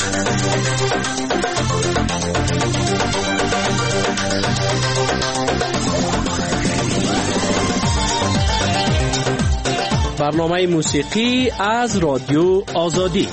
برنامه موسیقی از رادیو آزادی.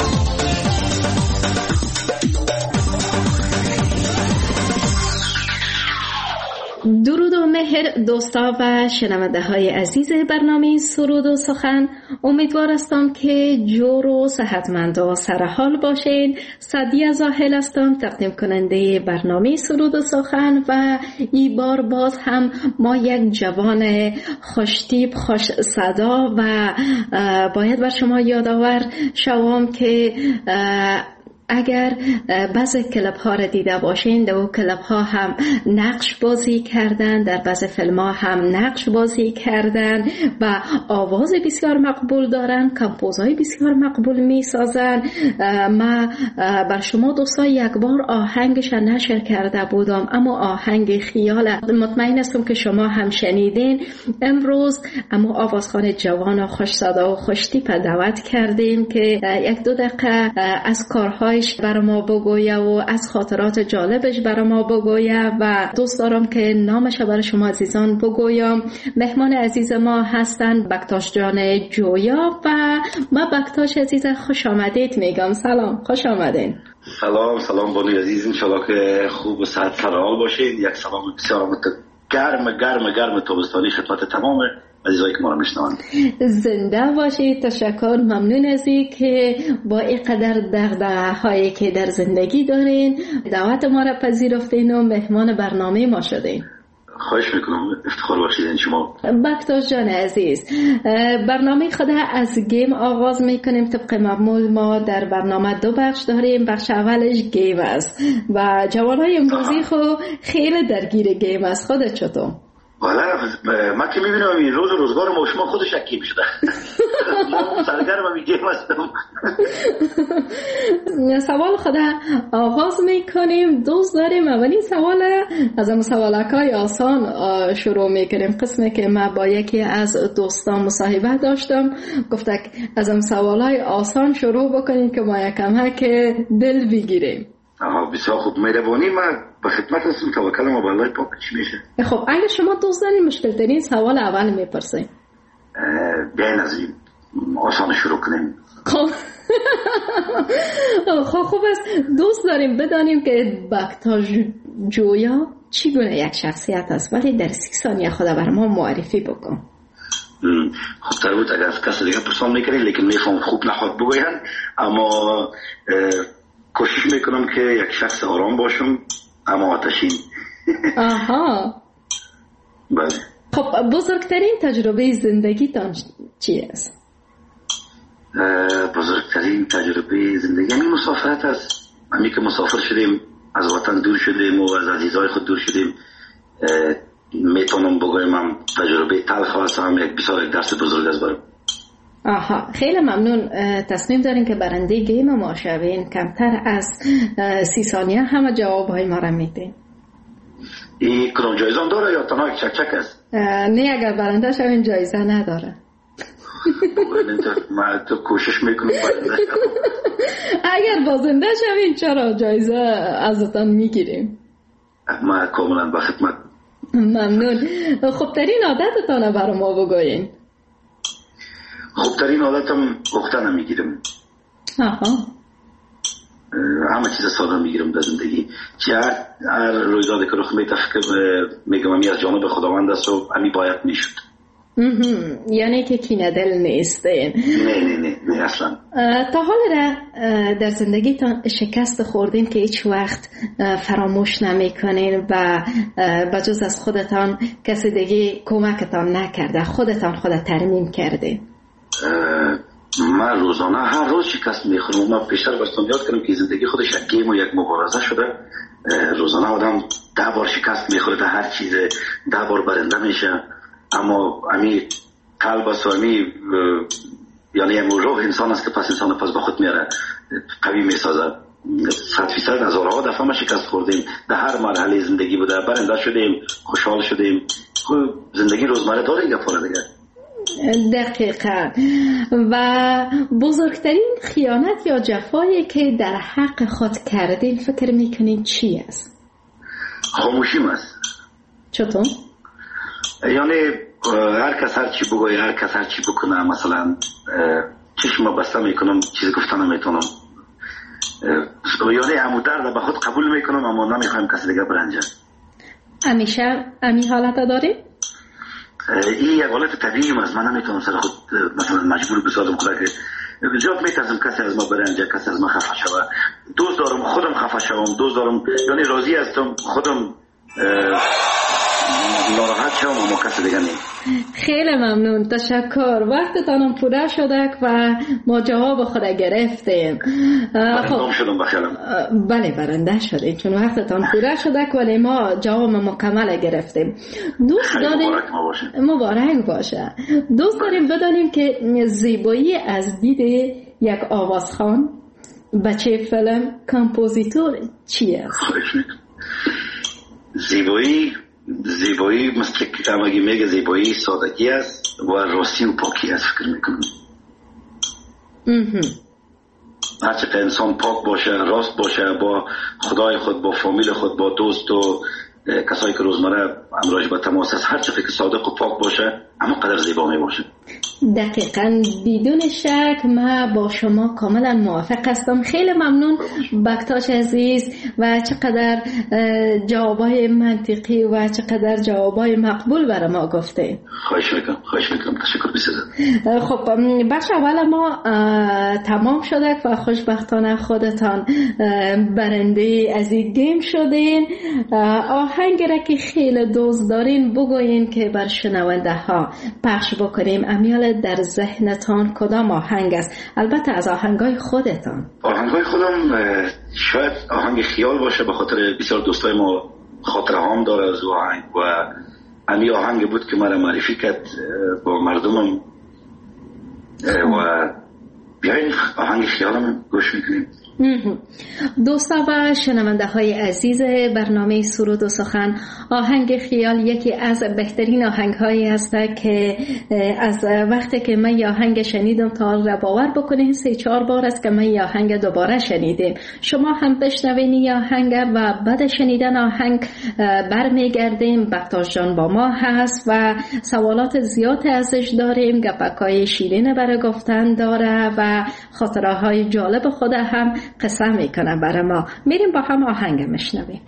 درود و مهر دوستا و شنونده های عزیز برنامه سرود و سخن، امیدوار هستم که جور و صحتمند و سرحال باشین. سعدیه زاهل هستم، تقدیم کننده برنامه سرود و سخن، و این بار باز هم ما یک جوان خوشتیپ خوش صدا و باید بر شما یادآور شوم که اگر بعضی کلپ ها را دیده باشین، در اون کلپ ها هم نقش بازی کردن، در بعضی فیلم ها هم نقش بازی کردن و آواز بسیار مقبول دارن، کمپوزهای بسیار مقبول می سازن. ما بر شما دوستا یک بار آهنگش نشر کرده بودم، اما آهنگ خیال، مطمئن هستم که شما هم شنیدین. امروز اما آوازخوان جوان و خوش صدا و خوش تیپ دعوت کردیم که یک دو دقیقه از کارهای برای ما بگویه و از خاطرات جالبش برای ما بگویه و دوست دارم که نامش برای شما عزیزان بگویم. مهمان عزیز ما هستن بکتاش جان جویا و ما بکتاش عزیز خوش آمدید میگم. سلام، خوش آمدین. سلام بانی عزیز، انشالله که خوب و صحت سرحال باشین. یک سلام بسیار گرم تابستانی خدمت تمام عزیزایی که ما رو میشنوند. زنده باشید. تشکر، ممنون از این که با اینقدر دغدغه‌هایی که در زندگی دارین دعوت ما را پذیرفتین و مهمان برنامه ما شدین. خواهش میکنم، افتخار بخشیدین شما. بکتاش جان عزیز، برنامه خود از گیم آغاز میکنیم. طبق معمول ما در برنامه دو بخش داریم. بخش اولش گیم است و جوانای امروزی خیلی درگیر گیم است. خودت چطور؟ والا من که میبینم این روز روزگار ما شما خودش گیم شده. ما سرگرم این گیم هستم. سوال خود آغاز میکنیم. دوست داریم اولین سوال از اون سوالکای آسان شروع میکنیم. قسمی که من با یکی از دوستان مصاحبه داشتم، گفته از اون سوالای آسان شروع بکنیم که ما یکم که دل بگیریم. بسیار خوب، مهربانی. من به خدمت هستم. توکل ما به الله. پاک چی میشه؟ خب اگه شما دوست دارین مشکل ترین سوال اول میپرسین. بیاین از این آسان شروع کنیم. خوب است. دوست داریم بدانیم که بکتاش جویا چی گونه یک شخصیت است، ولی در 30 ثانیه خود بر ما معرفی بکن. خب تر بود اگر از کسی دیگه پرسان میکنید، لیکن میفهم خوب نخواد بگوین، اما کوشش میکنم که یک شخص آرام باشم اما آتشین. آها. بله. خب بزرگترین تجربه زندگیتان چی است؟ بزرگترین تجربه زندگی همین مسافرت است. همین که مسافر شدیم، از وطن دور شدیم و از عزیزای خود دور شدیم. میتونم بگویم هم تجربه تلخ است، هم یک بسیار درس بزرگ است برام. آها، خیلی ممنون. تصمیم دارین که برنده گیم ما شوین. کمتر از 30 ثانیه همه جوابهای ما را میدین. این کدام جایزه هم داره یا تنها یک چک است؟ نه، اگر برنده شوین جایزه نداره. من تو کوشش میکنم برنده شوم. اگر بازنده شوین چرا جایزه ازتان میگیریم. من کاملا به خدمت. ممنون. خوبترین عادتتان برای ما بگوین. خوبترین عادتم گفتن میگیرم. همه چیز ساده میگیرم در زندگی. هر رویدادی که رخ میده میگم امی از جانب خداوند است و امی باید میشد. یعنی که کینه دل نیستین؟ نه اصلا. تا حال در زندگیتان شکست خوردین که هیچ وقت فراموش نمیکنین و بجز از خودتان کسی دیگه کمکتان نکرده، خودتان ترمیم کردین؟ من روزانه هر روز شکست میخورم. من پیشتر بستم یاد کردم که زندگی خودش یک گیم و یک مبارزه شده. روزانه آدم 10 بار شکست میخوره در هر چیز، 10 بار برنده میشه، اما امی قلب است و امی یعنی روح انسان است که پس انسان پس به خود میاره، قوی میسازه. 100% هزارها دفعه ما شکست خوردیم، در هر مرحله زندگی بوده، برنده شدیم، خوشحال شدیم. زندگی روزمره داره این گفاره دیگه. دقیقاً. و بزرگترین خیانت یا جفایی که در حق خود کردین فکر میکنین چی است؟ خاموشیم است. چطور؟ یعنی هر کس هر چی بگوی، هر کس هر چی بکنه، مثلا چشم بسته میکنم، چیز گفتن نمیتونم، یعنی همو درد به خود قبول میکنم اما نمیخوایم کسی دیگه برنجه. همیشه امی حالت داری؟ این یک حالت طبیعی است. من نمیتونم سر خود مثلا مجبور بسازم خدا که جواب میترسم کسی از ما برنجه، کسی از ما خفه شوه. دوست دارم خودم خفه شوم، دوست دارم یعنی راضی هستم خودم ناراحت شوم اما کسی دیگه نیم. خیلی ممنون، تشکر. وقتتانم پوره شده و ما جواب خود گرفتیم. برنده شدم بخیرم. بله برنده شدیم چون وقتتان پوره شده ولی ما جواب مکمل گرفتیم. دوست داریم مبارک باشه. دوست داریم بدانیم که زیبایی از دید یک آوازخوان، بچه فیلم، کامپوزیتور چی است؟ زیبایی مثل که همگی میگه زیبایی سادگی است و راستی و پاکی است. فکر میکنم هرچه انسان پاک باشه، راست باشه با خدای خود، با فامیل خود، با دوست و کسایی که روزمره همراهش به تماس است، هرچه که صادق و پاک باشه اما قدر زیبا می باشه. دقیقاً بدون شک من با شما کاملا موافق هستم. خیلی ممنون بکتاش عزیز و چقدر جوابای منطقی و چقدر جوابای مقبول برای ما گفته. خواهش میکنم تشکر بسیار. خب بخش اول ما تمام شده و خوشبختانه خودتان برنده از این گیم شدین. آهنگ را که خیلی دوست دارین بگوین که بر شنونده ها پخش بکنیم. امیال در ذهنتان کدام آهنگ است؟ البته از آهنگای خودتان. آهنگای خودم شاید آهنگ خیال باشه، به خاطر بسیار دوستای ما خاطره هم داره از آهنگ و امی آهنگ بود که مرا معرفی کرد با مردمم و بیاین آهنگ خیالم گوش میکنیم. دوستا و شنونده های عزیز برنامه سرود و سخن، آهنگ خیال یکی از بهترین آهنگ هایی است که از وقتی که من یا آهنگ شنیدم تا را باور بکنین 3-4 بار است که من یا آهنگ دوباره شنیدیم. شما هم بشنوین یا آهنگ و بعد شنیدن آهنگ برمیگردیم. بکتاش جان با ما هست و سوالات زیاد ازش داریم، گپکای شیرین برای گفتن داره و خاطره های جالب خود هم قصه میکنه برای ما. میریم با هم آهنگ میشنویم.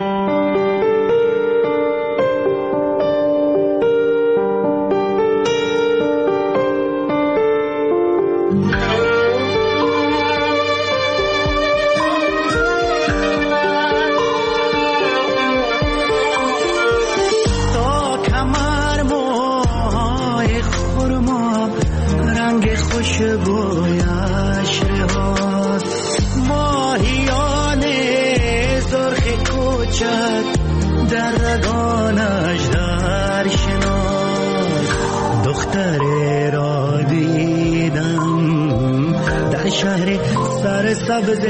تا کمر موهای خرما رنگ خوشبویش رهاست، ماهیان سرخ کوچک در رگانش در شناس. دختری را دیدم در شهر سرسبز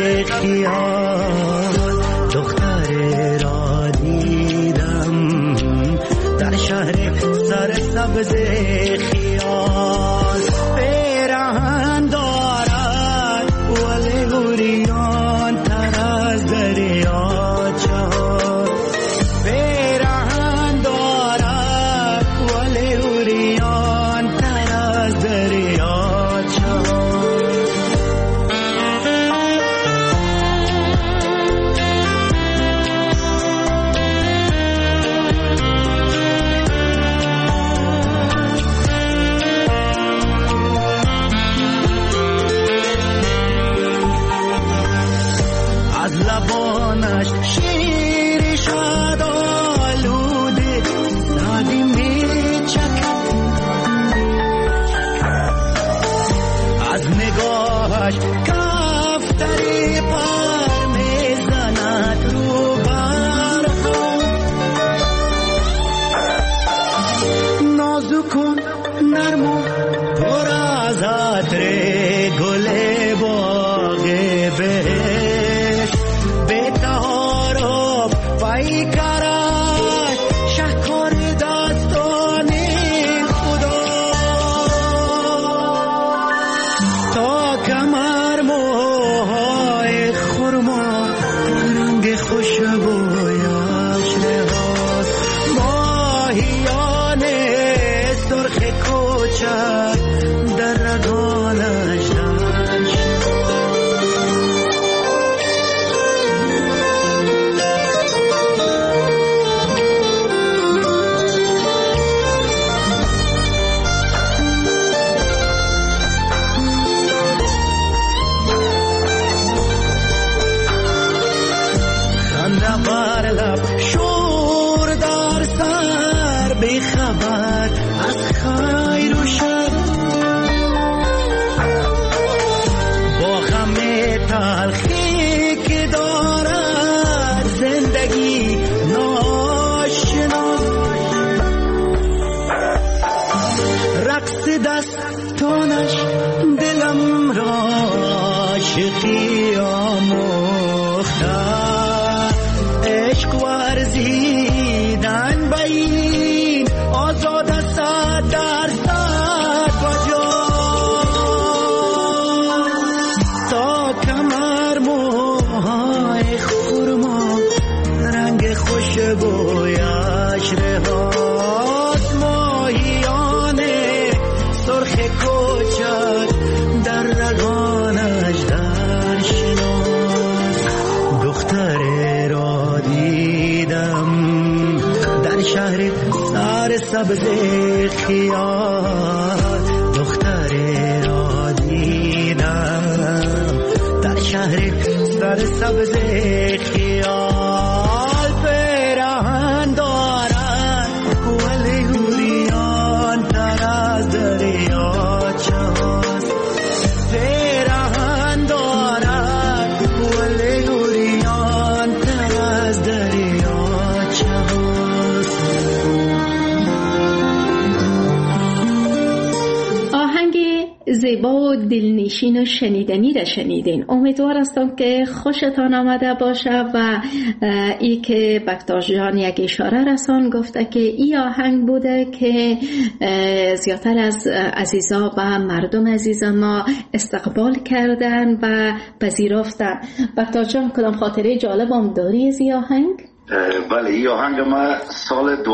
خیال، دختری را دیدم در شهر سرسبز خیال. پیراهن دارد ولی گریان تر از دریاچه، پیراهن دارد ولی گریان تر از دریاچه. از لبانش شیر شد آلوده سادی می چکد، از نگاهش کفتری پر می زند رو برها. نازک و نرم و پر از عطر گل باغ بهشت، به تهار خوشبویش رهاست ماهیان سرخ کوچک در رگانش شور در سر بیخبر از خیر و شر با غم تلخی که دارد زندگی ناشناس رقص دستانش دلم را عاشقی آموخته عشق ورزیدن بین آزاد است در صد کجا تا کمر موهای خرما رنگ خوشبویش رهاست ماهیان سرخ کوچک در رگانش در شناس دختر شهر سر سبز خیال دختر را دیدم در شهر سر سبز خیال پیراهن دارد ولی اوریان تر از دریاچه هاست پیراهن دارد ولی اوریان تر از دریاچه هاست زیبا و دلنشین و شنیدنی را شنیدین. امیدوار هستم که خوشتان آمده باشه و ای که بکتاش جان یک اشاره رسان گفته که ای آهنگ بوده که زیادتر از عزیزا و مردم عزیز ما استقبال کردن و پذیرفتن. بکتاش جان کدام خاطره جالب هم داری از ای آهنگ؟ بله ای آهنگ ما سال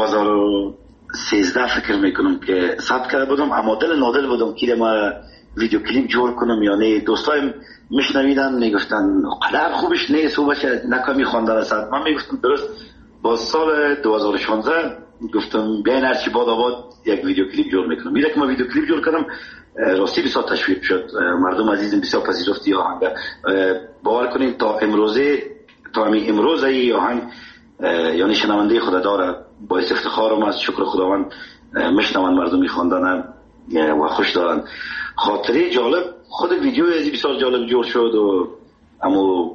2013 فکر میکنم که ثبت کرده بودم اما دل نادل بودم که ما ویدیو کلیپ جور کنم یعنی دوستایم میشنویدن میگفتن قدر خوبش نیست و باشه نکمی خوانده رسد من میگفتم درست با سال 2016 گفتم بیاین هرچی باد آباد یک ویدیو کلیپ جور میکنم میره که ما ویدیو کلیپ جور کردم راستی بسیار تشویق شد مردم عزیزم بسیار پذیرفتی آهنگ باور کنید تا امروزه تا همین امروز ای آهنگ یعنی شنونده خود داره باعث افتخارم از شکر خداوند میشنون مردم میخواندن و خوش دارن خاطره جالب خود ویدیو ازی بسیار جالب جور شد و همه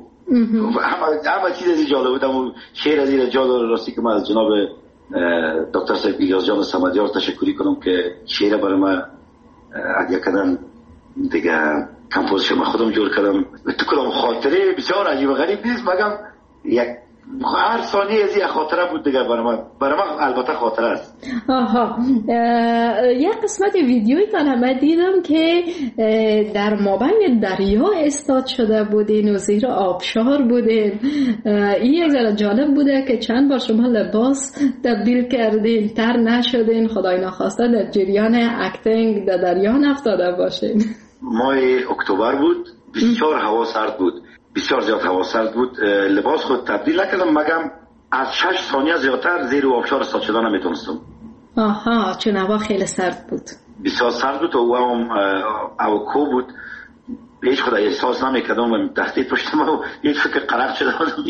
چیز ازی جالب بود اما شعر ازی را جا داره راستی که من از جناب دکتر صاحب الیاس جان صمدیار تشکری کنم که شعر برای من ادیا کردن دیگه کمپوزیشن من خودم جور کردم تو کلام خاطره بسیار عجیب و غریب نیست مگم یک هر ثانیه از یک خاطره بود دیگه برای من البته خاطره است. آها یک قسمت ویدیویی من دیدم که در مابین دریا استاد شده بودین و زیر آبشار بودین. این یک ذره جالب بوده که چند بار شما لباس تبدیل کردین تر نشدین خدای ناخواسته در جریان اکتینگ در دریا نفتاده باشین. ماه اکتبر بود بسیار هوا سرد بود بسیار زیاد هوا سرد بود لباس خود تبدیل نکردم مگم از 6 ثانیه زیادتر زیر آبشار استاد شدن نمیتونستم. آها چون هوا خیلی سرد بود بسیار سرد بود و او کو بود هیچ خود احساس نمیکردم و تحتی پشت ما یک فکر قرق شده بودم.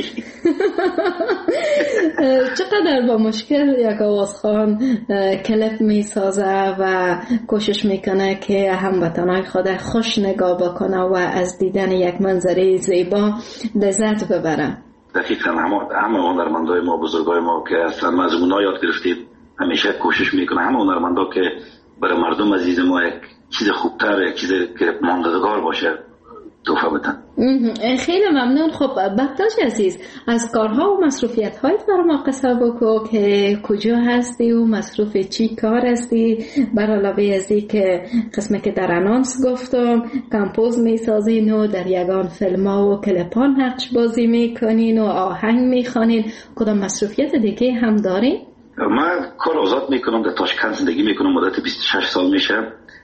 چقدر با مشکل یک آوازخوان کلیپ میسازه و کوشش میکنه که هموطنای خود خوش نگاه بکنه و از دیدن یک منظره زیبا لذت ببره. دقیقا همه هنرمندای ما بزرگای ما که اصلا از اونا یاد گرفتیم همیشه کوشش میکنه همه هنرمندا که برای مردم عزیز ما یک چیز خوبتر یک چیز که ماندگار باشه تحفه بدن. خیلی ممنون. خب بکتاش عزیز، از کارها و مصروفیت هایت برای ما قصه بگو که کجا هستی و مصروف چی کار هستی، بر علاوه از این که قسمه که در انانس گفتم کمپوز میسازین و در یگان فیلم ها و کلپان نقش بازی میکنین و آهنگ میخوانین، کدام مصروفیت دیگه هم دارین؟ من کار آزاد میکنم، در تاشکند زندگی میکنم، مدت 26 سال میشه.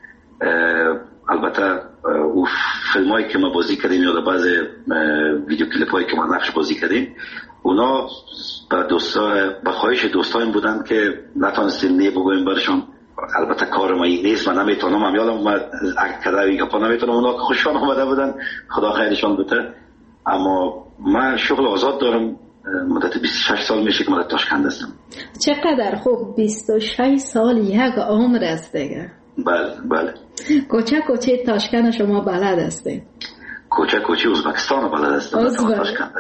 البته او فیلم هایی که ما بازی کردیم یا بعض ویدیو کلیپ هایی که ما نقش بازی کردیم اونا به خواهش دوستایم بودن که نتونستیم بگویم برشون. البته کار ما این نیست، من نمیتونم، من یادم اومد کدوی گپا نمیتونم، اونا خوشحال آمده بودن، خدا خیرشان بده. اما من شغل آزاد دارم، مدت 26 سال میشه که من در تاشکند هستم. چقدر خوب، 26 سال یک عمر است دیگه. بله. کوچه تاشکند شما بلد هستید؟ کوچه ازبکستان بلد هستم. تاشکند.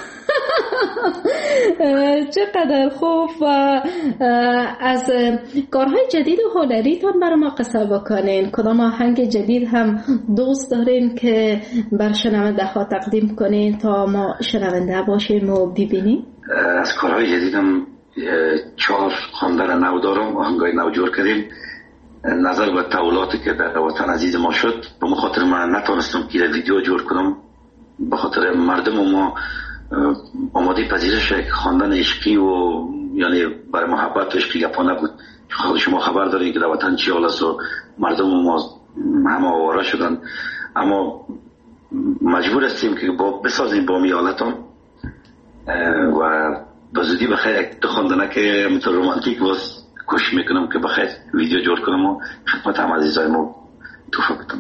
چقدر خوب. و از کارهای جدید و هنریتون برای ما قصه بکنین، کدام آهنگ جدید هم دوست دارین که بر شنونده ها تقدیم کنین تا ما شنونده باشیم و ببینیم؟ از کارهای جدیدم 4 خواندن نو دارم، آهنگای نو جور کردیم. نظر به تحولاتی که در وطن عزیز ما شد، به خاطر من نتونستم که ویدیو جور کنم، به خاطر مردم ما آماده پذیرش خواندن عشقی و یعنی برای محبت و عشقی گپا نبود. خود شما خبر دارین که در وطن چی حال است و مردم ما همه آواره شدن، اما مجبور هستیم که بسازیم با میالتون و به زودی بخیر یک خواندنه که مثل رومانتیک باز کوشش میکنم که بخیر ویدیو جور کنم و خدمت هم عزیزای ما توفه بدم.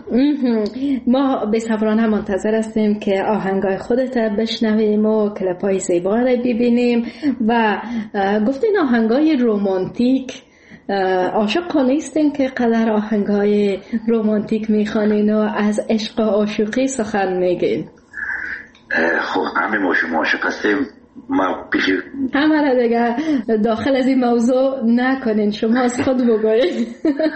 ما بی‌صبرانه منتظر هستیم که آهنگای خودت بشنویم و کلیپای زیبا را ببینیم. و گفتین آهنگای رومانتیک، عاشق نیستین که قدر آهنگای رومانتیک میخوانین و از عشق و عاشقی سخن میگین؟ خب همه ما شما عاشق هستیم، ما پیش همه را دیگه داخل از این موضوع نکنین، شما از خود بگوید.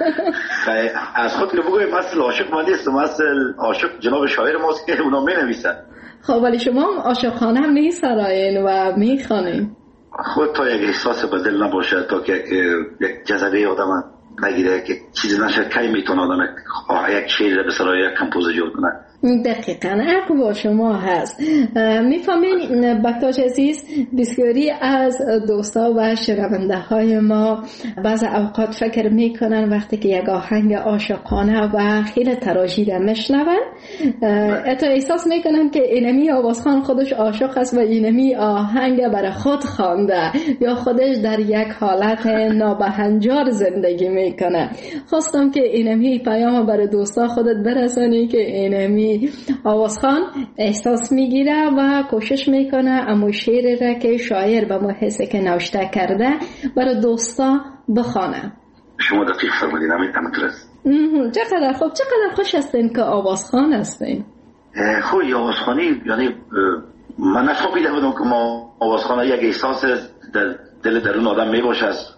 از خود که بگوید اصل عاشق ما نیستم، اصل عاشق جناب شاعر ماست که اونا می نویسن. خب ولی شما عاشقانه می سراین و می خوانین. خود تا یک احساس به دل نباشه، تا که یک جذبه آدم نگیره که چیزی نشه، کی میتونه آدم یک شعر به سرای یک کمپوز جور کنه. دقیقاً حق با شما هست. میفهمین بکتاش عزیز، بسیاری از دوستا و شنونده های ما بعض اوقات فکر میکنن وقتی که یک آهنگ عاشقانه و خیلی تراژیده میشنون، حتی احساس میکنن که اینمی آوازخان خودش عاشق است و اینمی آهنگ برای خود خوانده یا خودش در یک حالت نابهنجار زندگی میکنه. خواستم که اینمی پیام برای دوستا خودت برسانی که اینمی آوازخان احساس میگیره و کوشش میکنه اما شعر را که شاعر به ما حسه که نوشته کرده برای دوستا بخوانه. شما دقیق فرمودین، همینطور است. چقدر خوب، چقدر خوش هستین که آوازخان هستین. خوب آوازخانی، یعنی من نفهمیده بودم که ما آوازخانه یک احساس در دل درون آدم میباشه است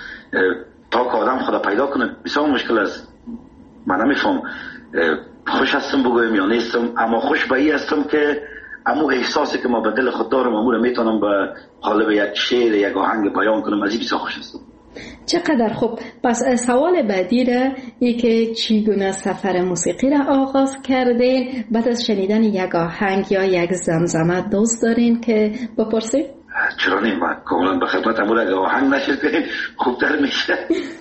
تا که آدم خدا پیدا کنه بسیار مشکل است. من نمیفهم خوش هستم بگویم یا نیستم، اما خوش به این هستم که امو احساسی که ما به دل خود دارم امو رو میتونم به قالب یک شعر یک آهنگ بیان کنم، از این بسیار خوش هستم. چقدر خوب. پس سوال بعدی را ای که چگونه سفر موسیقی را آغاز کردین، بعد از شنیدن یک آهنگ یا یک زمزمه دوست دارین که بپرسید؟ چرا نیم، من کاملا به خدمت امور اگه آهنگ نشد کنیم خوبتر میشه.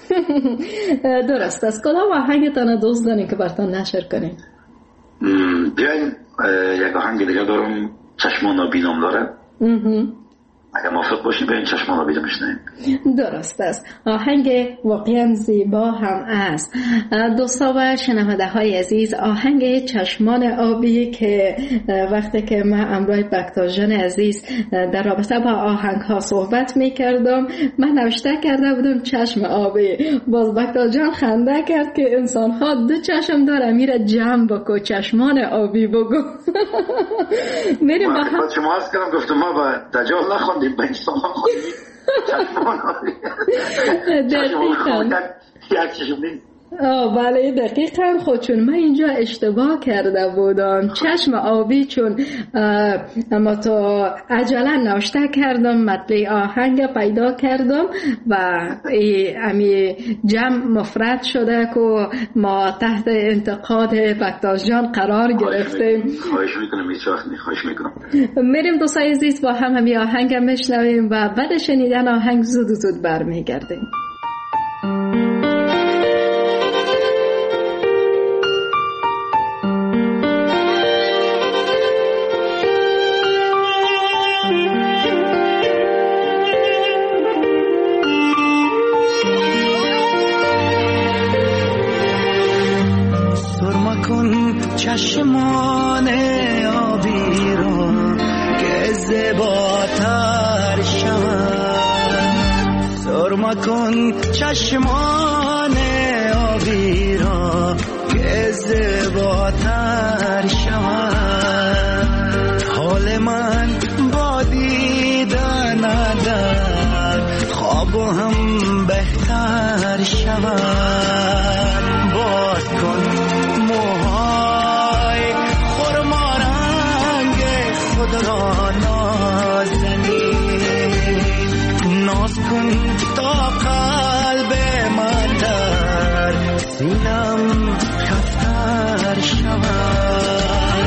درست است. کدام آهنگتان دوست دارین که براتون نشر کنیم؟ بیاین یک آهنگ دیگه دارم، چشمان نابینام داره. اگر موافق باشیم بیاین چشمان نابینام بشنویم. درست است. آهنگ واقعا زیبا هم است. دوستا و شنونده های عزیز، آهنگ چشمان آبی که وقتی که من امروز بکتاش جان عزیز در رابطه با آهنگ ها صحبت می کردم، من نوشته کرده بودم چشم آبی، باز بکتاش جان خنده کرد که انسان ها دو چشم داره، میره جمع بکو چشمان آبی بگو. میریم با هم شما هست کردم گفتم ما با دجال نخوندیم به انسان خوندیم چشمان آبی. دقیقا یک چشم نیست. بله دقیقاً خودشون من اینجا اشتباه کرده بودم. چشم آبی چون اما تو عجلا نوشته کردم مطلع آهنگ پیدا کردم و امی جمع مفرد شده که ما تحت انتقاد بکتاش جان قرار گرفتیم. خواهش میکنم هیچ وقت خواهش میکنم. میریم دوستای عزیز با هم همی آهنگ میشنویم و بعد شنیدن آهنگ زود زود برمیگردیم. چشمان آبی را که زیباتر شود، سرما کن چشمان آبی را که زیباتر شود. حال من با دیدن در خواب هم بهتر شود. باز کن را نازنی، ناز کن تا قلب من در سینم خفتر شود.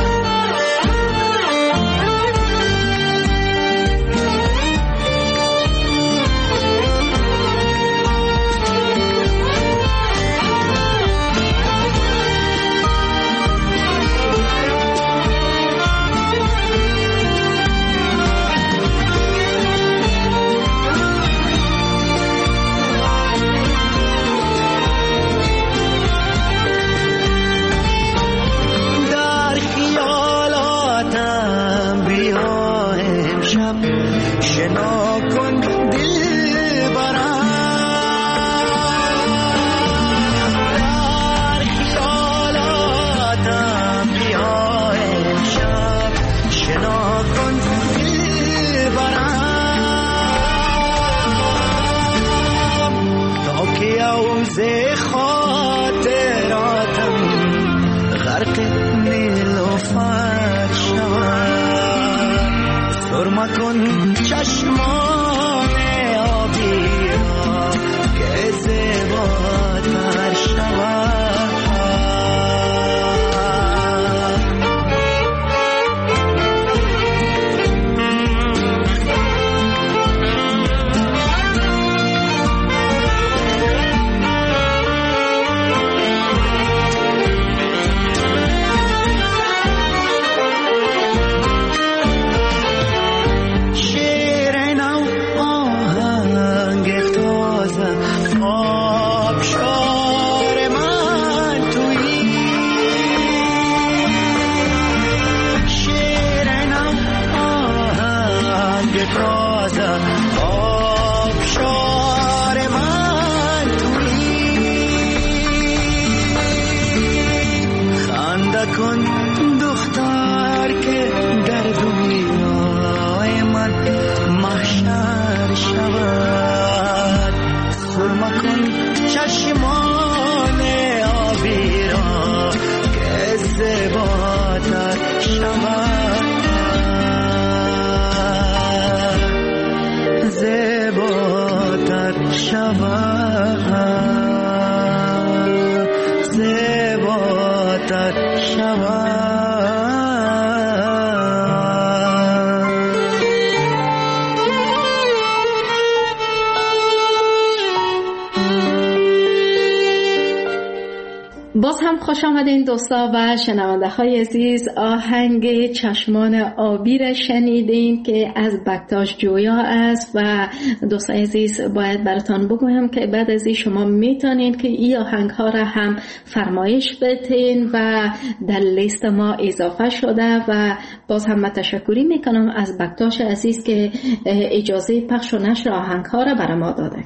کن چشمان آبی را که زیباتر شود. باز هم خوش آمدین دوستا و شنونده های عزیز. آهنگ چشمان آبی را شنیدین که از بکتاش جویا است و دوستای عزیز باید براتان بگویم که بعد از این شما میتونین که این آهنگ ها را هم فرمایش بدین و در لیست ما اضافه شده و باز هم من تشکری میکنم از بکتاش عزیز که اجازه پخش و نشر آهنگ ها را برای ما داده.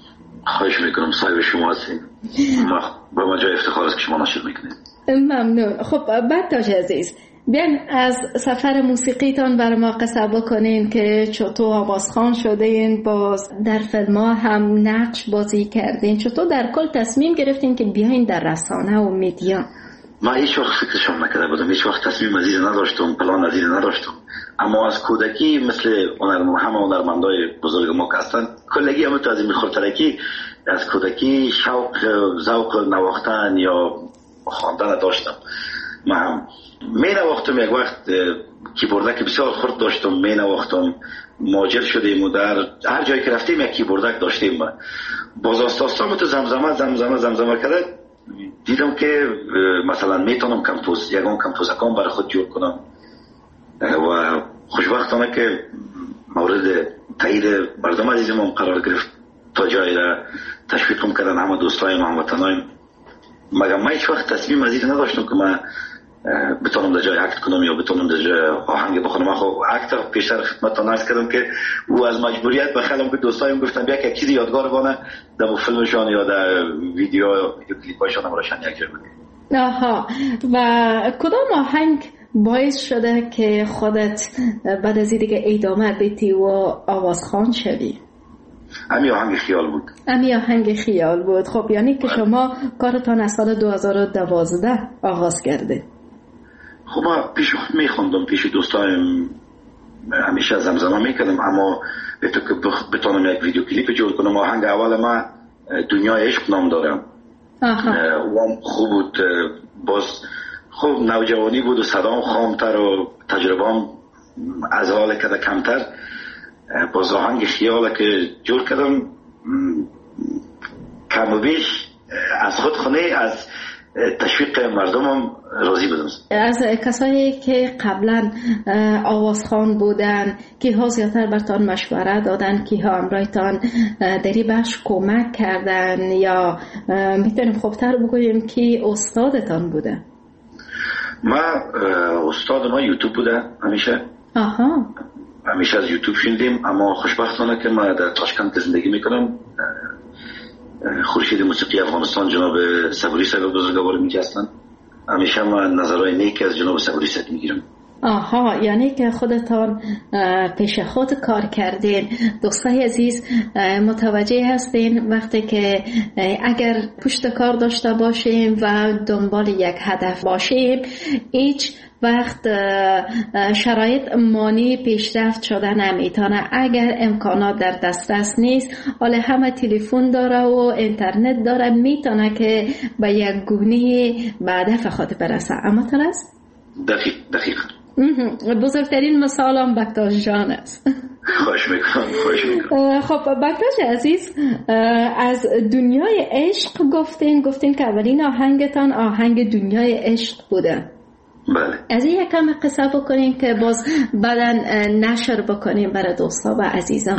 خواهش میکنم، صاحب شما هستیم. با ما جای افتخار است که شما نشر میکنید. ممنون. خب بکتاش عزیز، بیاین از سفر موسیقیتان بر ما قصه بکنین که چطور آوازخوان شدین، باز در فیلم ها هم نقش بازی کردین، چطور در کل تصمیم گرفتین که بیاین در رسانه و میدیا؟ ما هیچ وقت فکرشون نکرده بودم، هیچ وقت تصمیم ازیر نداشتم، پلان ازیر نداشتم. اما از کودکی مثل همه هنرمندای بزرگ ما که هستن، کلگی همه تو از این خورترکی از کودکی شوق ذوق نواختن یا خواندن داشتم. من هم می نواختم، یک وقت کیبوردک بسیار خرد داشتم، می نواختم. ماجر شدیم و در هر جایی که رفتیم یک کیبوردک داشتیم. باز آستاستام تو زمزمه کرده دیدم که مثلا میتونم یکم کمپوزکان برای خود جور کنم و خوشبختانه که مورد تایید مردم عزیزم هم قرار گرفت، تا جایی را تشویقم کردن همه دوستایم هموطنایم. مگر من هیچ وقت تصمیم از این نداشتم که من بتونم در جای اکت کنم یا بتونم در جای آهنگ بخونم. خب اکت پیشتر خدمتتون عرض کردم که او از مجبوریت بخلم که دوستایم گفتن بیا که چیزی یادگار بانه در فیلمشان یا در ویدیو کلیپاشان هم روشن یک جای بودیم. آها، و کدام آهنگ باعث شده که خودت بعد از دیگه ادامه بدی و آوازخوان شدی؟ امی آهنگ خیال بود. خب یعنی که شما کارتان از سال 2012 آغاز کرده. خب من پیش خود میخوندم، پیش دوستایم همیشه زمزمه میکردم، اما به تو که بتونم یک ویدیو کلیپ جور کنم. آهنگ اول من دنیای عشق نام دارم. و خوب بود، باز خوب نوجوانی بود و صدام خامتر و تجربه‌ام از حال کده کمتر. باز آهنگ خیاله که جور کردم کم و بیش از خود خونه از تشویق مردمم راضی بودم. از کسایی که قبلا آوازخوان بودن که ها زیادتر برتان مشوره دادن، که ها امرایتان دری بخش کمک کردن، یا میتونیم خوبتر بگوییم که استادتان بوده؟ استاد ما یوتیوب بوده همیشه. آها، همیشه از یوتیوب شنیدیم. اما خوشبختانه که من در تاشکند زندگی میکنم، خورشید موسیقی افغانستان جناب صبوری صاحب بزرگوار میگه هستن، همیشه من نظرهای نیک از جناب صبوری صاحب میگیرم. آها، یعنی که خودتان پیش خود کار کردین. دوستای عزیز متوجه هستین وقتی که اگر پشت کار داشته باشیم و دنبال یک هدف باشیم، هیچ وقت شرایط مانی پیشرفت شده نمیتونه. اگر امکانات در دسترس نیست، حالا همه تلفن داره و اینترنت داره، میتونه که به یک گونه به هدف خود برسه. اما ترست؟ دقیق. بزرگترین مثال هم بکتاش جان است. خوش میکنم. خب بکتاش عزیز، از دنیای عشق گفتین که اولین آهنگتان آهنگ دنیای عشق بوده. بله. از این یکم قصه بکنیم که باز بعداً نشر بکنیم برای دوستا و عزیزان.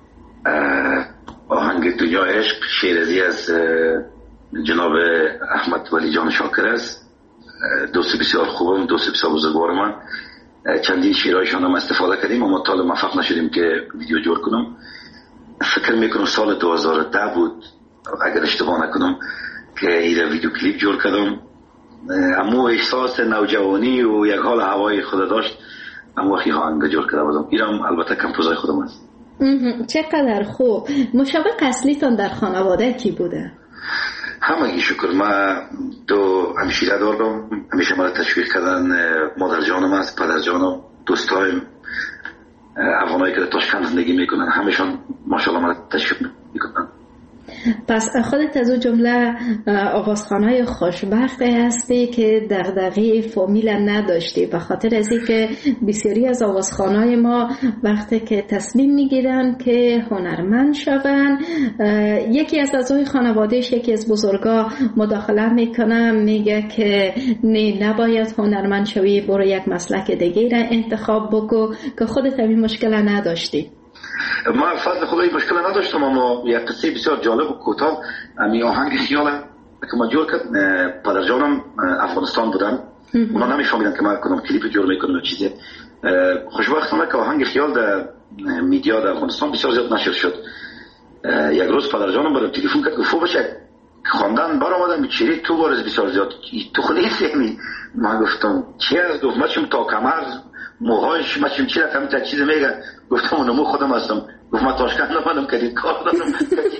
آهنگ دنیای عشق شیرازی از جناب احمد ولی جان شاکر است. دوست بسیار خوبم، دوست بسیار بزرگوار من. چندین شیرهایشان هم استفاده کردیم اما تا موفق نشدیم که ویدیو جور کنم. فکر میکنم سال 2010 بود اگر اشتباه نکنم که این ویدیو کلیپ جور کردم. اما احساس نوجوانی و یک حال هوای خود داشت، اما وقتی آهنگ جور کرده بودم. اینم البته کمپوزای خودم است. چقدر خوب. مشابه اصلیتان در خانواده کی بوده؟ همگی شکر. من دو همشیره دارم، همیشه مرا تشویق کردن. مادر جانم است، پدر جانم، دوستایم افغانایی که در تاشکند زندگی میکنن، همشان ماشاءالله مرا تشویق میکنن. پس خودت از اون جمله آوازخوانای خوشبخت هستی که دغدغه فامیل نداشتی، به خاطر از اینکه بسیاری از آوازخوانای ما وقتی که تصمیم میگیرن که هنرمند شون، یکی از اعضای خانوادهش، یکی از بزرگا مداخله میکنه، میگه که نه، نباید هنرمند شوی، برو یک مسلک دیگه را انتخاب بکن، که خودت همین مشکل نداشتی. ما فضل خدایی مشکل نداشتم، اما یک قصه بسیار جالب و کوتاه. امی آهنگ خیال که ما جور کرد، پدر جانم افغانستان بودن، اونا نمیفهمیدن که ما کدام کلیپ جور میکنم و چیزی. خوشبختانه که آهنگ خیال در میدیا در افغانستان بسیار زیاد نشر شد. یک روز پدر جانم برام تلفن کرد، گفت بچه خواندن بار آمدم چیری تو بارز بسیار زیاد تو خود نیستی. من گفتم چی هست؟ گفت مچم تا کمر موهاش مچم چی رقم تا چیز میگه. گفتم اونمو خودم هستم. گفت من تاشکند آمدم که دید کار دارم.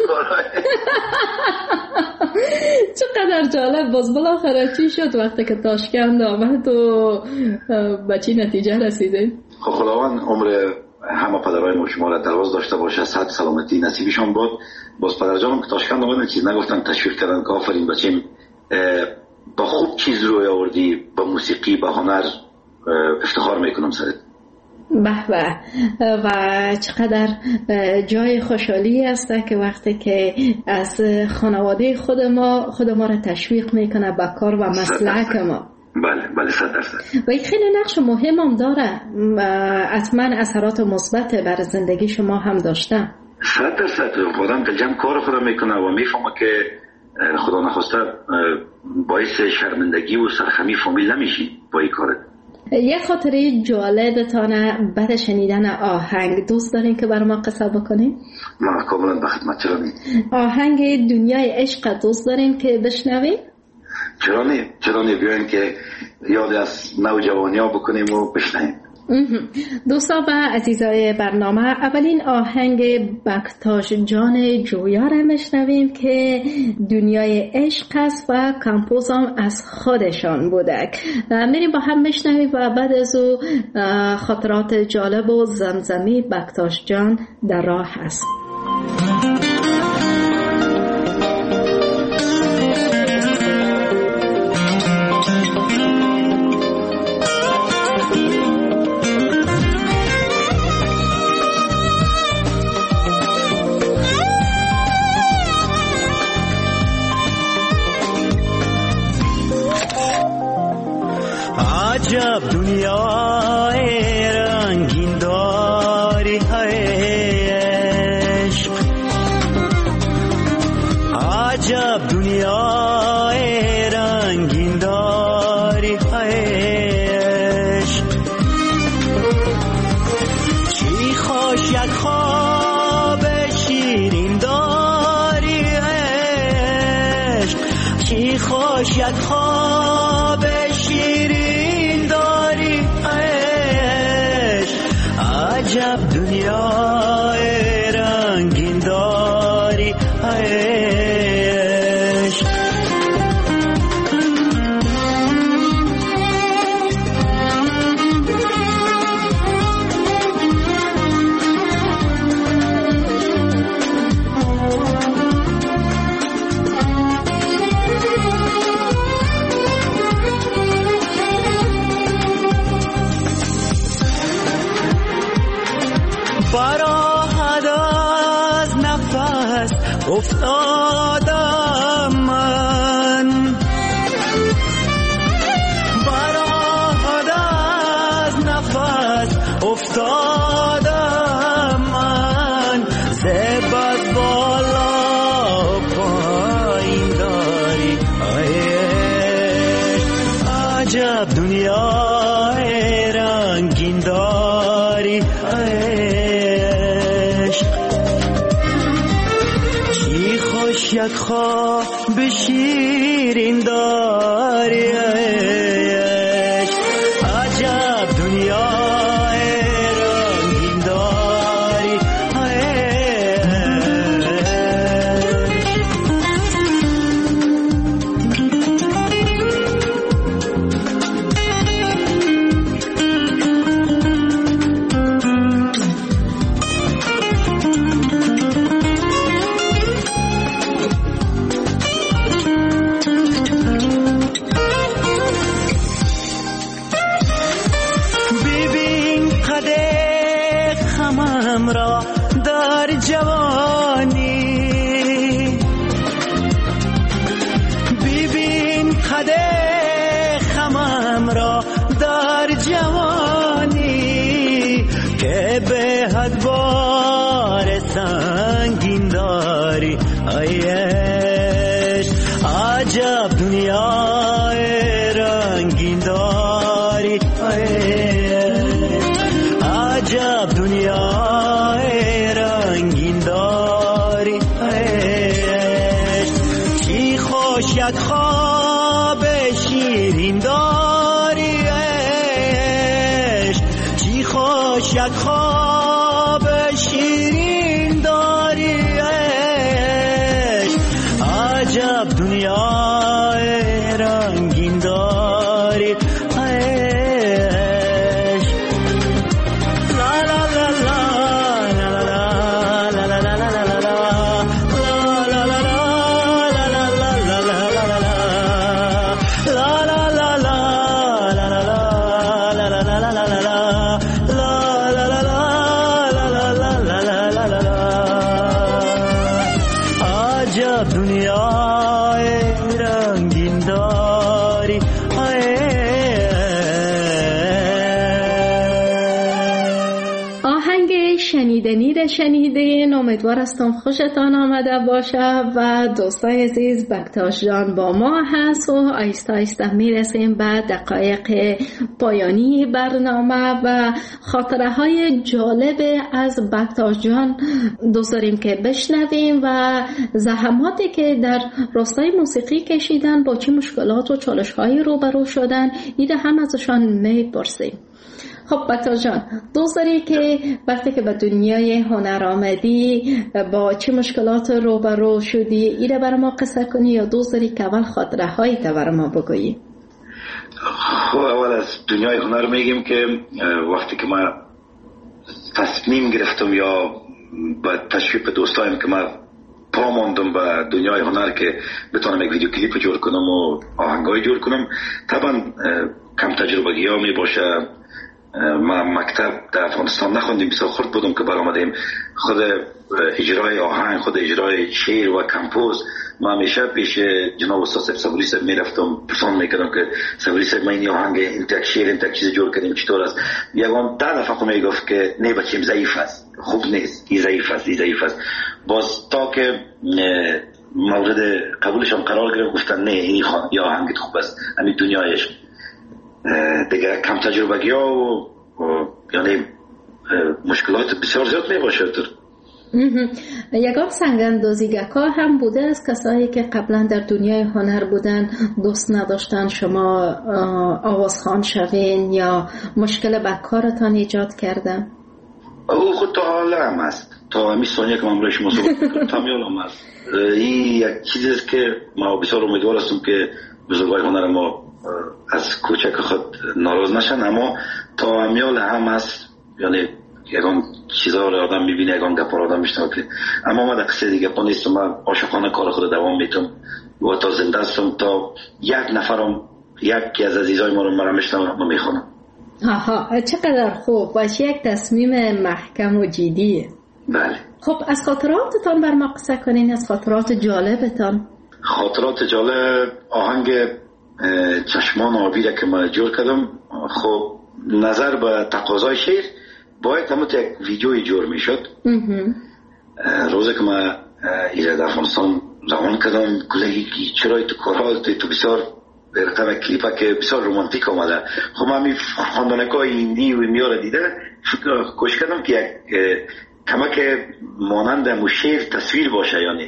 چقدر جالب. باز بالاخره چی شد وقتی که تاشکند آمد و به چی نتیجه رسیده؟ خب خداوند عمر همه پدرای ما شما را دراز داشته باشه، صحت سلامتی نصیبشون بود. باز پدرجانم که تاشکند آمدن چیز نگفتن، تشویق کردن که آفرین بچیم با خوب چیز روی آوردی، با موسیقی با هنر افتخار میکنم سرت. به به. و چقدر جای خوشحالی است که وقتی که از خانواده خود ما را تشویق میکنه به کار و مسلک ما. بله 100%. و این خیلی نقش مهم هم داره. حتما اثرات مثبت بر زندگی شما هم داشته. 100% خودم دلجم کار خودم میکنه و میفهمه که خدا نخواسته باعث شرمندگی و سرخمی فامیل نمیشی با این کارت. یه خاطره جالبتانه بعد شنیدن آهنگ دوست دارین که برای ما قصه بکنین؟ من کاملا به خدمت. آهنگ دنیای عشق دوست دارین که بشنوین؟ چرا نه بیاین که یاد از نوجوانی ها بکنیم و بشنویم. دوستان و عزیزای برنامه، اولین آهنگ بکتاش جان جویا را میشنویم که دنیای عشق است و کمپوز هم از خودشان بوده. میریم با هم میشنویم و بعد از او خاطرات جالب و زمزمی بکتاش جان در راه است. عجب دنیای رنگین داری عشق، عجب دنیای رنگین داری عشق. چی خوش یک خواب شیرین داری عشق، چی خوش یک خواب شیرین داری عشق. عجب دنیای رنگین داری عشق. براحت از نفس افتادم من، براحت از نفس افتادم من. زب از بالا پایین داری عجب دنیای رنگین داری عشق. چی خوش یک خواب شیرین داری عشق. عجب دنیای رنگین داری را در جوانی، ببین قد خمم را در جوانی که به حد بار سنگین داری عشق. عجب دنیای رنگین داری عجب دنیای رنگین داری عشق. چی شیرین داری عجب دنیای رنگین داری شنیدین. امیدوار هستم خوشتان آمده باشه و دوستای عزیز بکتاش جان با ما هست و آیسته آیسته میرسیم به دقایق پایانی برنامه و خاطره های جالب از بکتاش جان دوست داریم که بشنویم و زحماتی که در راستای موسیقی کشیدن، با چه مشکلات و چالش هایی روبرو شدن، ایده هم ازشان میپرسیم. خب بکتاش جان، دوست داری که وقتی که به دنیای هنر آمدی با چه مشکلات روبرو شدی ایره برای ما قصه کنی یا دوست داری که اول خاطره هایی تا برای ما بگویی؟ خب اول از دنیای هنر میگیم که وقتی که من تصمیم گرفتم یا با تشویق دوستایم که من پا ماندم به دنیای هنر که بتونم یک ویدیو کلیپ جور کنم و آهنگای جور کنم، طبعا کم تجربگی ها می باشه. ما مکتب در افغانستان نخوندیم، بسیار خرد بودم که برآمدیم. خود اجرای آهنگ، خود اجرای شعر و کمپوز ما همیشه پیش جناب استاد صبوری صاحب میرفتم، پرسان میکردم که صبوری صاحب من این آهنگ این تک شعر این تک چیز جور کردیم چطور است؟ یگان ده دفعه میگفت که نه بچیم ضعیف است، خوب نیست، این ضعیف است. باز تا که مورد قبولشان قرار گرفت گفتن نه این آهنگ خوب است، همین دنیایش دیگه کم تجربگی ها و یعنی مشکلات بسیار زیاد می باشه. یگان سنگ‌اندازیگرها هم بوده از کسایی که قبلا در دنیای هنر بودن دوست نداشتن شما آوازخوان شوین یا مشکل به کارتان ایجاد کردن؟ او خود تا حالا هم است، تا همی ثانیه که من برای شما صحبت کنم تا میال هم است. این یک چیزی است که ما بسیار امیدوار هستم که بزرگای هنر ما از کوچک خود ناراض نشن، اما تا همیال هم است. یعنی یکان چیزها رو آدم میبینه، یکان گپا رو آدم میشنه که اما من در قصه دیگه پا نیستم. من عاشقانه کار خود دوام میتونم و تا زنده هستم تا یک نفرم یکی از عزیزای ما رو مرا میشنم و میخونم. آها، چقدر خوب، باش یک تصمیم محکم و جدیه. بله. خب از خاطراتتان بر ما قصه کنین، از خاطرات جالبتان. خاطرات جالب آهنگ چشمان آبی را که من جور کردم. خب نظر به تقاضای شعر باید همون یک ویدیوی جور می شد. روزی که من ایره در افغانستان روان کردم گلهی چرای تو کارها تو بسیار برقم کلیپه که بسیار رومانتیک آمده. خب من همی خواندنکای هندی و میاره دیده کوشش کردم که یک کمک مانند همون شعر تصویر باشه. یعنی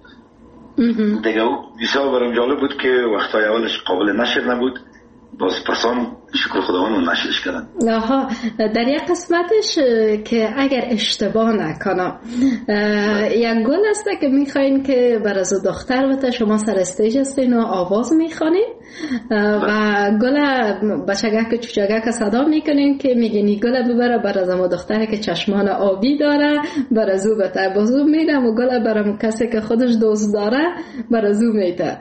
دیگه بسیار برام جالب بود که وقتای اولش قابل نشر نبود، باز پسان شکر خداوند نشرش کردن. آها، در یک قسمتش که اگر اشتباه نکنم یک گل است که میخواین که برای دختر بته شما سر استیج هستین و آواز میخوانین و گل بچگک چوچگک صدا میکنین که میگین گل ببره برای زما دختری که چشمان آبی داره برای زو بته، بازو میدم و گل برای کسی که خودش دوست داره برای زو میته.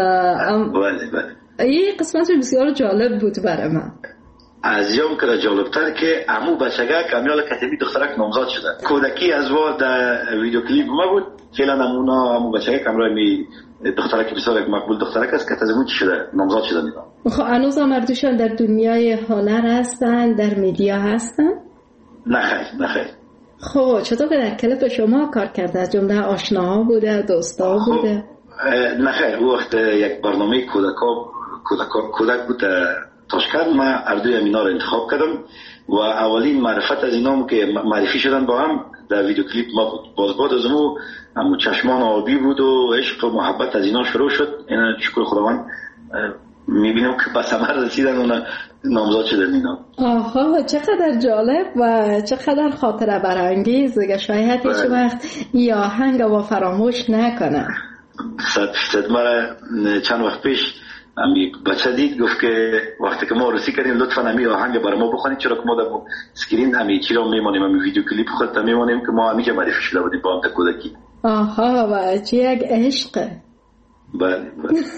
بله. این قسمت بسیار جالب بود برای من. از یام که جالبتر که امو بچگه کامیال کتبی دخترک نامزاد شده. کودکی از وقت ویدیو کلیپ ما بود. فعلا نمونه امو بچگه کامرای می دخترک بسیار یک مقبول دخترک است که تازه چی شده نامزاد شده میدم. خب هنوز مردوشان در دنیای هنر هستن، در میدیا هستن؟ نه خیر. خب چطور که در کلیپ شما کار کرده؟ از جمله آشناها بوده، دوستا بوده؟ نه خیر، او وقت یک برنامه کودک بود تاشکند. من اردوی امینا رو انتخاب کردم و اولین معرفت از اینام که معرفی شدن با هم در ویدیو کلیپ ما بود. باز از همون چشمان آبی بود و عشق و محبت از اینا شروع شد. این شکر خداوند میبینیم که به ثمر رسیدن اونا نامزاد شدن اینا. آها چقدر جالب و چقدر خاطره برانگیز. شاید هیچ وقت این آهنگ رو فراموش نکنم. 100% من چند وقت پیش امی بچه دید گفت که وقتی که ما عروسی کردیم لطفا امی آهنگ برای ما بخونید، چرا که ما در اسکرین امی چی رو میمونیم، امی ویدیو کلیپ خودت میمونیم که ما همیشه معرفی شده بودیم با هم تا کودکی. آها و چه یک عشق. بله.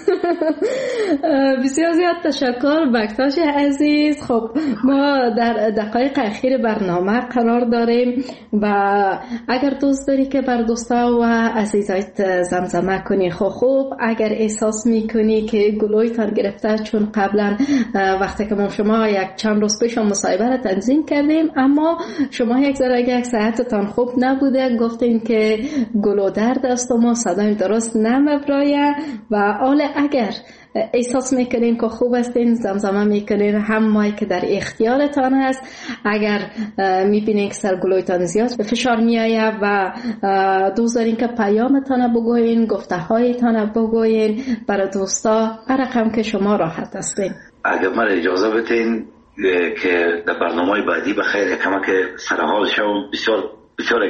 بسیار زیاد تشکر بکتاش عزیز. خب ما در دقایق اخیر برنامه قرار داریم و اگر دوست داری که بر دوستا و عزیزایت زمزمه کنی خوب اگر احساس میکنی که گلویتان گرفته، چون قبلا وقتی که ما شما یک چند روز پیش مصاحبه را تنظیم کردیم اما شما یک ساعتتان خوب نبوده، گفتین که گلو درد است و ما صدای درست نمیبرایه و حالا اگر احساس میکنین که خوب هستین زمزمه میکنین، هم مایی که در اختیارتان هست. اگر میبینین که سرگلویتان زیاد به فشار میایه و دوست دارین که پیامتان بگوین، گفته هایتان بگوین برای دوستا، رقم که شما راحت هستین. اگر من اجازه بدین که در برنامه بعدی بخیر کمک سرحال شوم، بسیار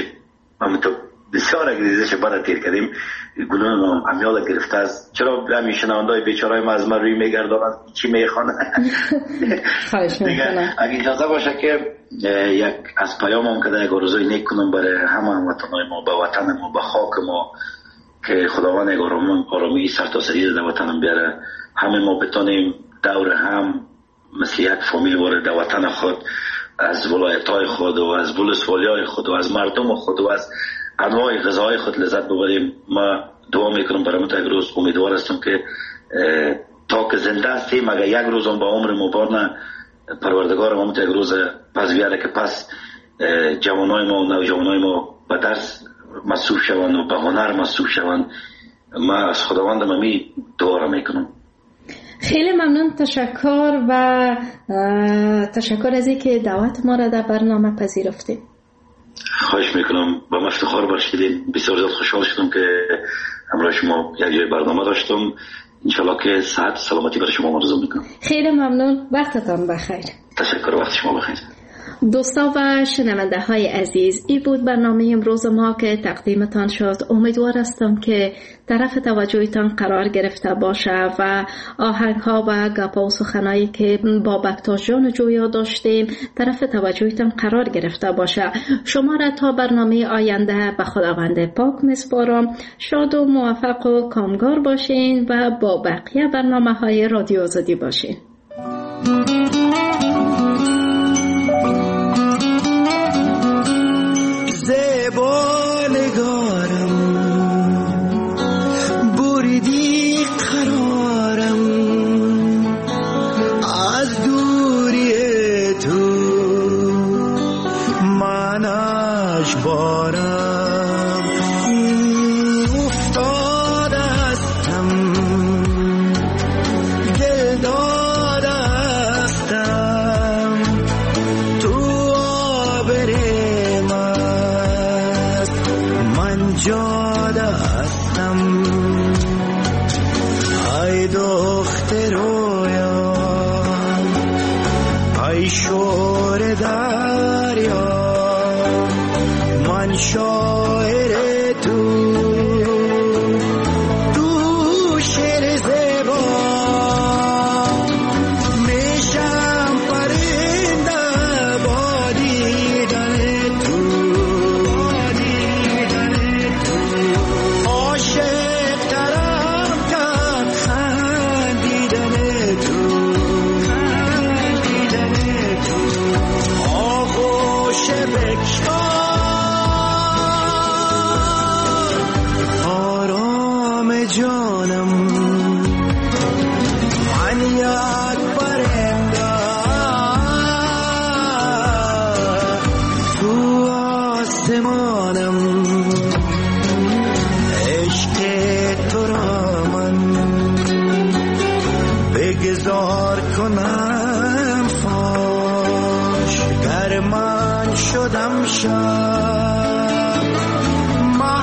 اگریزش برای تیر کردیم گلون امیال گرفته است. چرا همین شنوندای بیچاره ما از من روی میگردانند چی میخوانند؟ اگه اجازه باشه که یک از پیامم که در یک آرزوی نیک کنم برای همه هموطنای ما، به وطن ما، به خاک ما، که خداوند یک آرامی سرتاسری در وطنم بیاره، همه ما بتانیم دور هم مثل یک فامیل وارد در وطن خود از ولایت‌های خود و از ولسوالی‌های خود و از مردم خود و از انواع غذاهای خود لذت ببریم. ما دعا میکنم برای یک روز، امیدوار هستم که تا که زنده هستیم اگر یک روز هم با عمر مبارن پروردگار ما یک روز پس بیاره که پس جوانای ما و نوجوانای ما به درس مصروف شوند و به هنر مصروف شوند. ما از خداوندم امی دعا را میکنم. خیلی ممنون، تشکر و تشکر از اینکه دعوت ما را در برنامه پذیرفتید. خواهش میکنم، با من افتخار بخشیدین. بسیار زیاد خوشحال شدم که همراه شما یک جای برنامه داشتم. انشالله که صحت سلامتی برای شما آرزو میکنم. خیلی ممنون، وقتتان بخیر. تشکر، وقت شما بخیر. دوستا و شنونده های عزیز، این بود برنامه امروز ما که تقدیمتان شد. امیدوار هستم که طرف توجهتان قرار گرفته باشه و آهنگ ها و گپا و سخنایی که با بکتاش جان جویا داشتیم طرف توجهتان قرار گرفته باشه. شما را تا برنامه آینده به خداوند پاک میسپارم. شاد و موفق و کامگار باشین و با بقیه برنامه های رادیو آزادی باشین.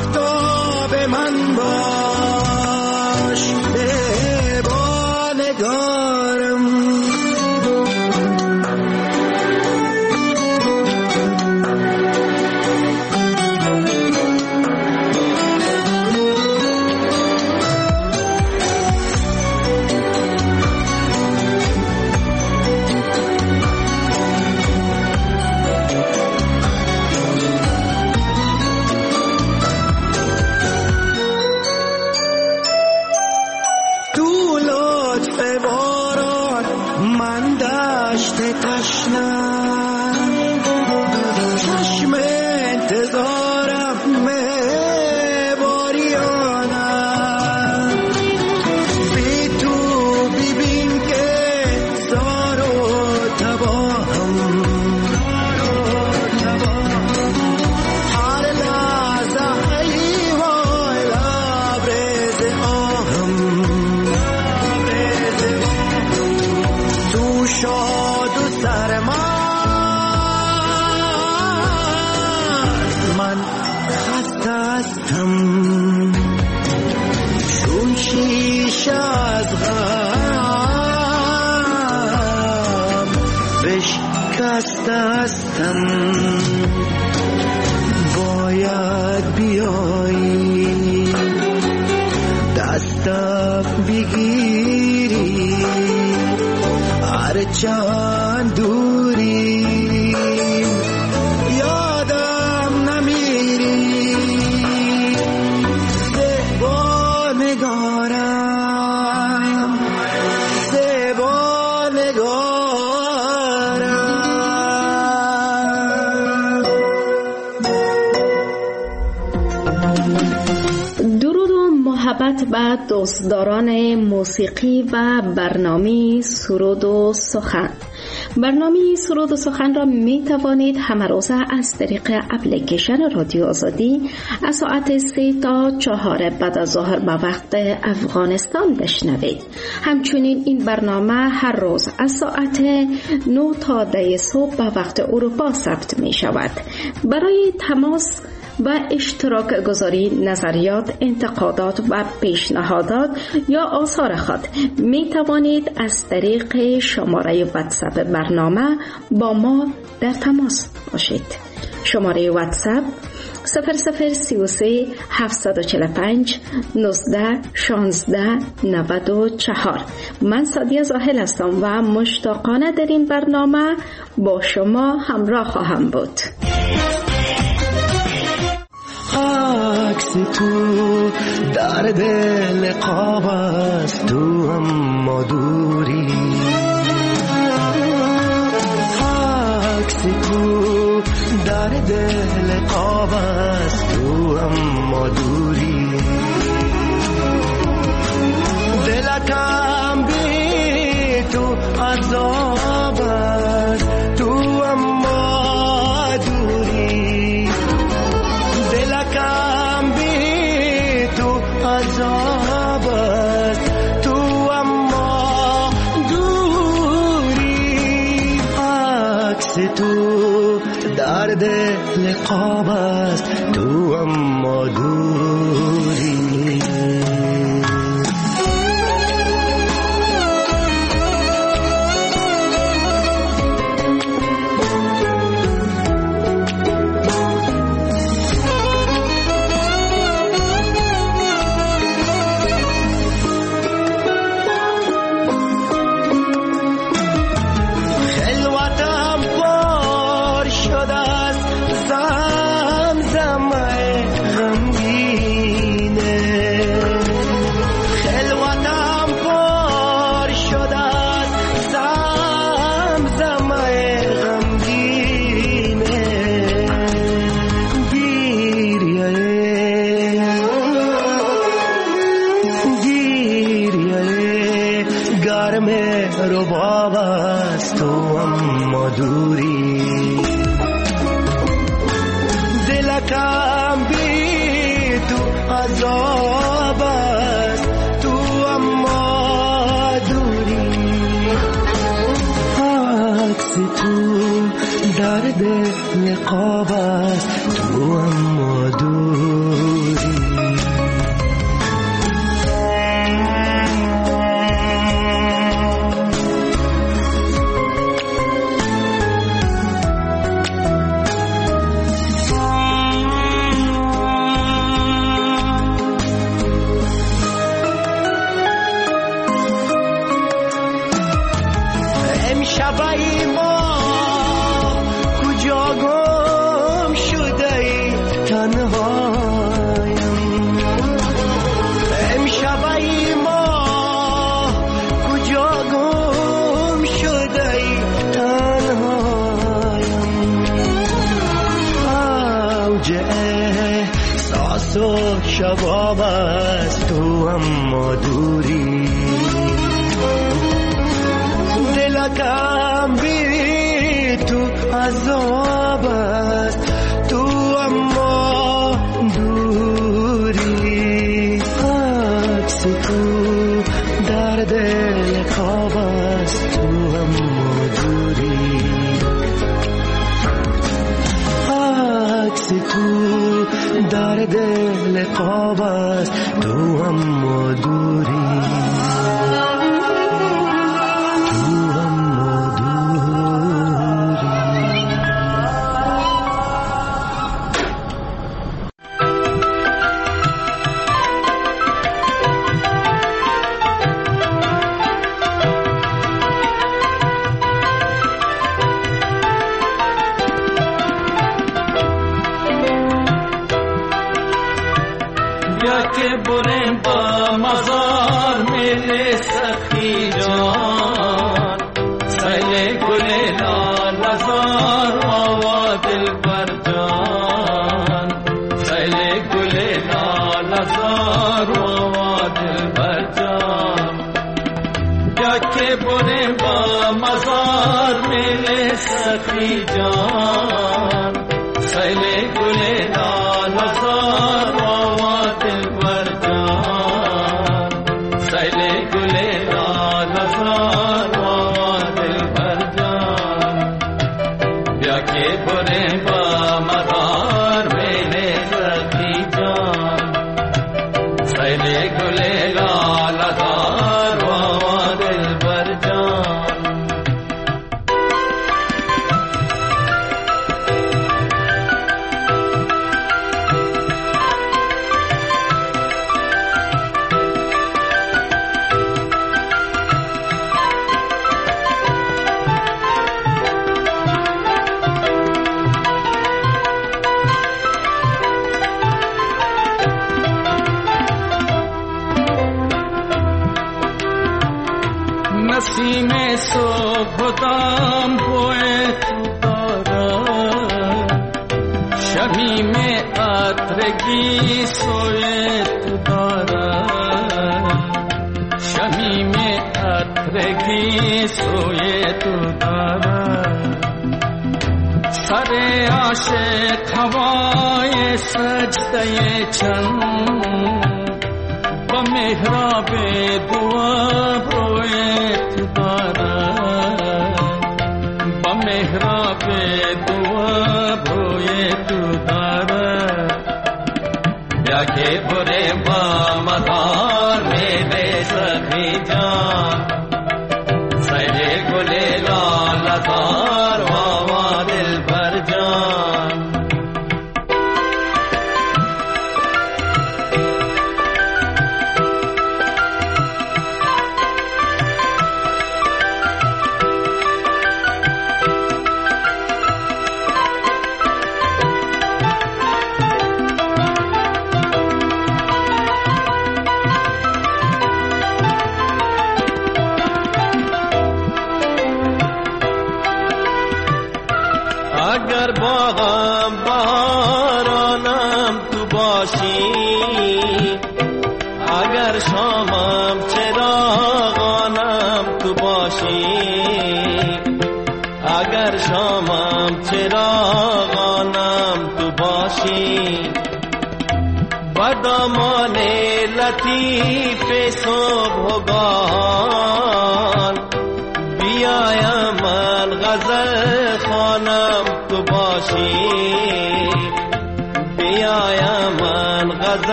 مهتاب من باش، به با نگاه انتظارم باریانم بی تو ببین که زار و تباهم هر لحظه ای وای لبریز آهم تو شاد و سرمست من خسته هستم چون شیشه از غم بشکسته هستم باید بیایی دستم بگیری هرچند دوری یادم نمیری زیبا نگارم زیبا نگارم. درود و محبت به دوستداران موسیقی و برنامه سرود و سخن. برنامه سرود و سخن را می توانید همه روزه از طریق اپلیکیشن رادیو آزادی از ساعت 3 تا 4 بعد از ظهر به وقت افغانستان بشنوید. همچنین این برنامه هر روز از ساعت 9 تا 10 صبح به وقت اروپا ثبت می شود. برای تماس و اشتراک گذاری نظریات، انتقادات و پیشنهادات یا آثار خود می توانید از طریق شماره واتساپ برنامه با ما در تماس باشید. شماره واتساپ 0033 745 19 16 94. من سادیه زاهل هستم و مشتاقانه در این برنامه با شما همراه خواهم بود. عکس تو در دل قاب است تو اما دوری عکس تو در دل قاب است تو اما دوری دلکم بی تو عذاب است تو اما دوری دلکم بی تو عذاب است تو اما دوری عکس تو در دل قاب است تو اما دوری رباب است تو اما دوری دلکم بی تو عذاب است تو اما دوری عکس تو در دل قاب است تو اما دوری شبای ما کجا گم شده ای موج احساس و شباب است تو اما دوری دلکم بی تو عذاب است تو اما دوری عکس تو در دل خواب است تو اما دوری عکس تو در دل خواب است تو اما دوری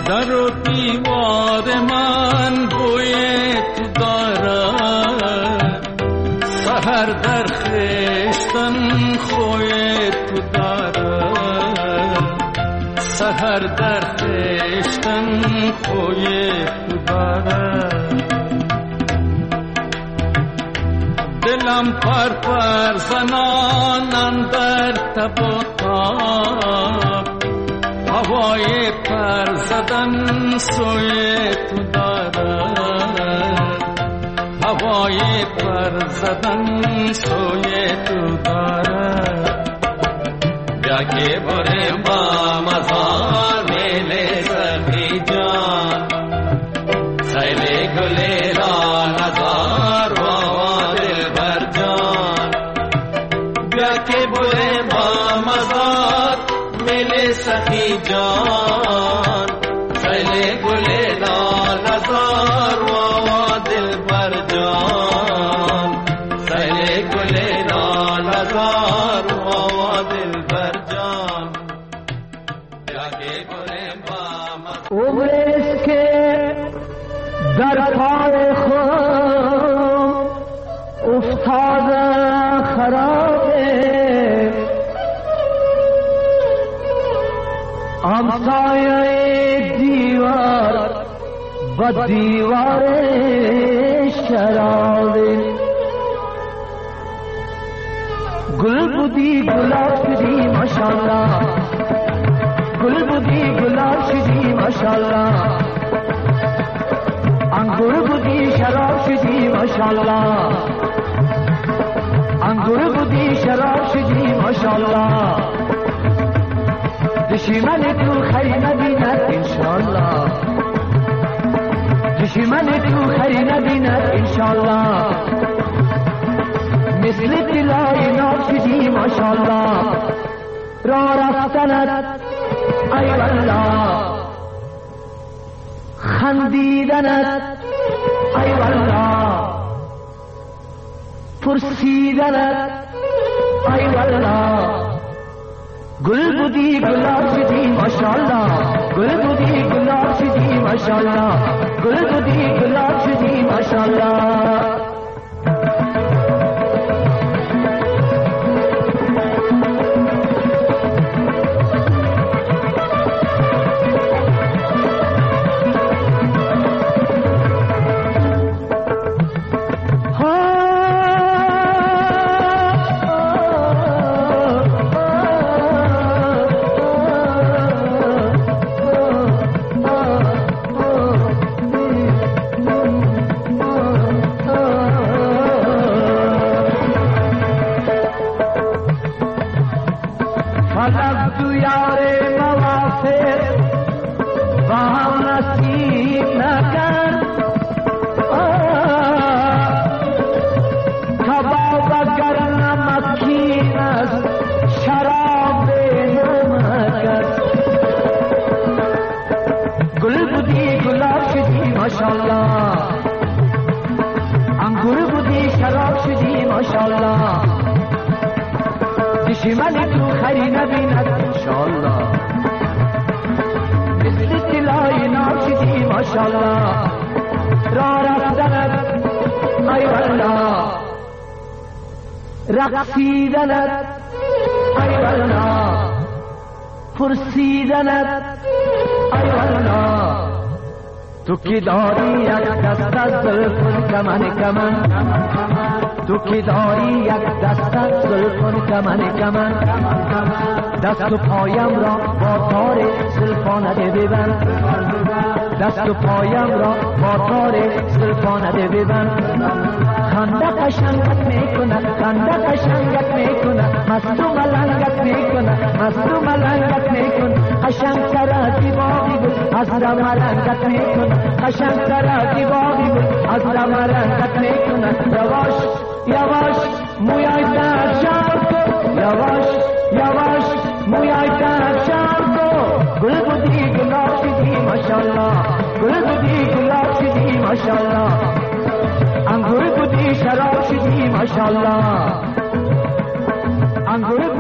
در و دیوار من بوی تو دارد، سحر در خشتن خوی تو دارد، سحر در خشتن خوی تو دارد. دلم پر پر زنان اندر تب و تاب، هوای پر زدن سوی تو دارد، هوای پر زدن سوی تو دارد. بیا که بریم با مزار میل سخی جان، سیل گلی را نزار و دل بر جان. بیا که بریم با مزار میل سخی جان، سیل گلی را نزار و دل بر جان، سیل گلی را نزار و دل بر جان. بیا که بریم با مزار عمرست که در پای خود افتاده خرابه، همسایه دیوار با دیوار شرابه. گل بودی گلاب شدی ماشاءالله، گل بودی گلاب شدی ماشاءالله، انگور بودی شراب شدی ماشاءالله، انگور بودی شراب شدی ماشاءالله. دشمن تو خری نبیند انشاءالله، دشمن تو خری نبیند انشاءالله. مثل طلای ناب شدی ماشاءالله، راه رفتنت ای والله، خندیدنت ای والله، پرسیدنت ای والله. گل بودی گلاب شدی ماشاءالله، گل بودی گلاب شدی ماشاءالله، گل بودی گلاب شدی ماشاءالله. دشمن تو خری نبیند انشاءالله، مثل طلای ناب شدی ماشاءالله. راه رفتنت ای والله، رقصیدنت ای والله، پرسیدنت ای والله. تو که داری یک دست از زلفون کمن کمن، تو که داری یک دست از زلفون کمن کمن، دست و پایم را با تار زلفانه ببند، دست و پایم را با تار زلفانه ببند. خنده قشنگت میکند، خنده قشنگت میکند، مست و ملنگت میکند، مست و ملنگت میکند. قشنگتر از دیباغی بود از رنگت میکند، قشنگتر از دیباغی بود از رنگت میکند. یواش یواش مویای در جمع کن، یواش یواش مویای در جمع کن. گل بودی گلاب شدی ماشاءالله، گل بودی گلاب شدی ماشاءالله، انگور بودی شراب شدی ماشاءالله، انگور